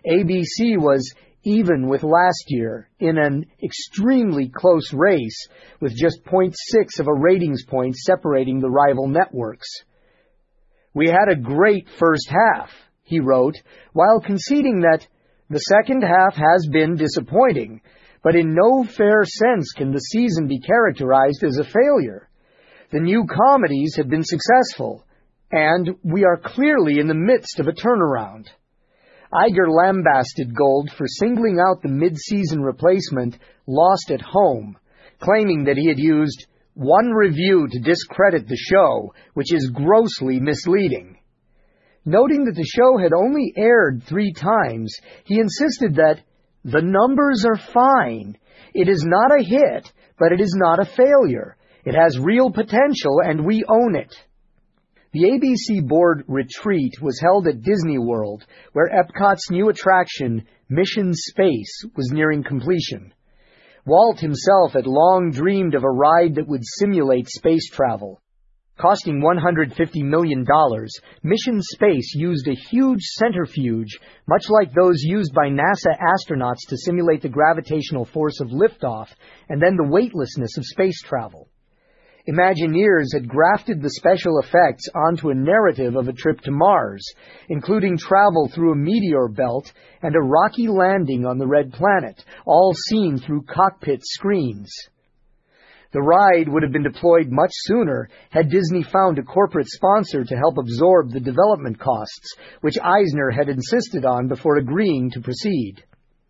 ABC was even with last year in an extremely close race with just .6 of a ratings point separating the rival networks. "We had a great first half," he wrote, while conceding that the second half has been disappointing, but in no fair sense can the season be characterized as a failure. The new comedies have been successful, and we are clearly in the midst of a turnaround. Iger lambasted Gold for singling out the mid-season replacement Lost at Home, claiming that he had used one review to discredit the show, which is grossly misleading. Noting that the show had only aired 3 times, he insisted that the numbers are fine. It is not a hit, but it is not a failure. It has real potential, and we own it. The ABC board retreat was held at Disney World, where Epcot's new attraction, Mission Space, was nearing completion. Walt himself had long dreamed of a ride that would simulate space travel. Costing $150 million, Mission Space used a huge centrifuge, much like those used by NASA astronauts to simulate the gravitational force of liftoff and then the weightlessness of space travel. Imagineers had grafted the special effects onto a narrative of a trip to Mars, including travel through a meteor belt and a rocky landing on the Red Planet, all seen through cockpit screens. The ride would have been deployed much sooner had Disney found a corporate sponsor to help absorb the development costs, which Eisner had insisted on before agreeing to proceed.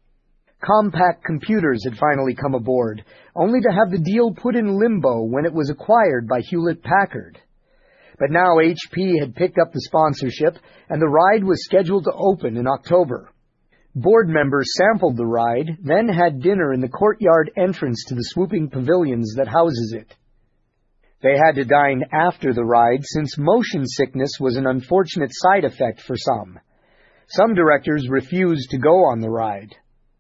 Compaq Computers had finally come aboard, only to have the deal put in limbo when it was acquired by Hewlett-Packard. But now HP had picked up the sponsorship, and the ride was scheduled to open in October. Board members sampled the ride, then had dinner in the courtyard entrance to the swooping pavilions that houses it. They had to dine after the ride since motion sickness was an unfortunate side effect for some. Some directors refused to go on the ride.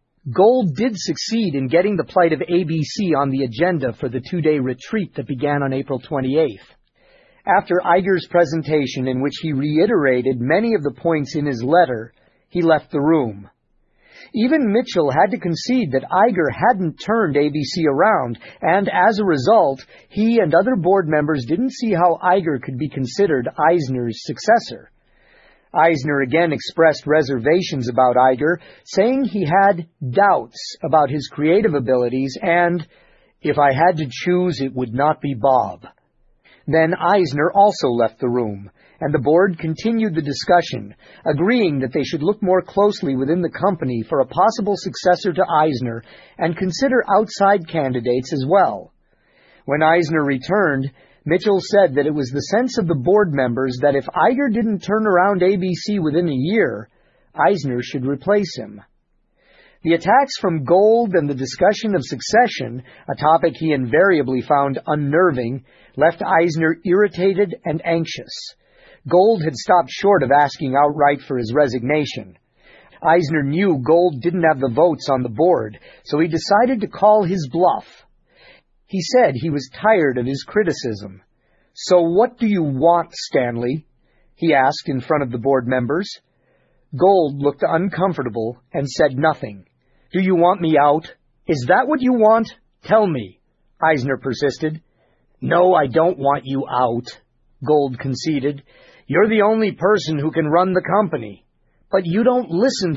Gold did succeed in getting the plight of ABC on the agenda for the 2-day retreat that began on April 28th. After Iger's presentation, in which he reiterated many of the points in his letter, he left the room. Even Mitchell had to concede that Iger hadn't turned ABC around, and as a result, he and other board members didn't see how Iger could be considered Eisner's successor. Eisner again expressed reservations about Iger, saying he had doubts about his creative abilities and, "If I had to choose, it would not be Bob." Then Eisner also left the room, and the board continued the discussion, agreeing that they should look more closely within the company for a possible successor to Eisner and consider outside candidates as well. When Eisner returned, Mitchell said that it was the sense of the board members that if Iger didn't turn around ABC within a year, Eisner should replace him. The attacks from Gold and the discussion of succession, a topic he invariably found unnerving, left Eisner irritated and anxious. Gold had stopped short of asking outright for his resignation. Eisner knew Gold didn't have the votes on the board, so he decided to call his bluff. He said he was tired of his criticism. "So what do you want, Stanley?" he asked in front of the board members. Gold looked uncomfortable and said nothing. "Do you want me out? Is that what you want? Tell me," Eisner persisted. "No, I don't want you out," Gold conceded. "You're the only person who can run the company. But you don't listen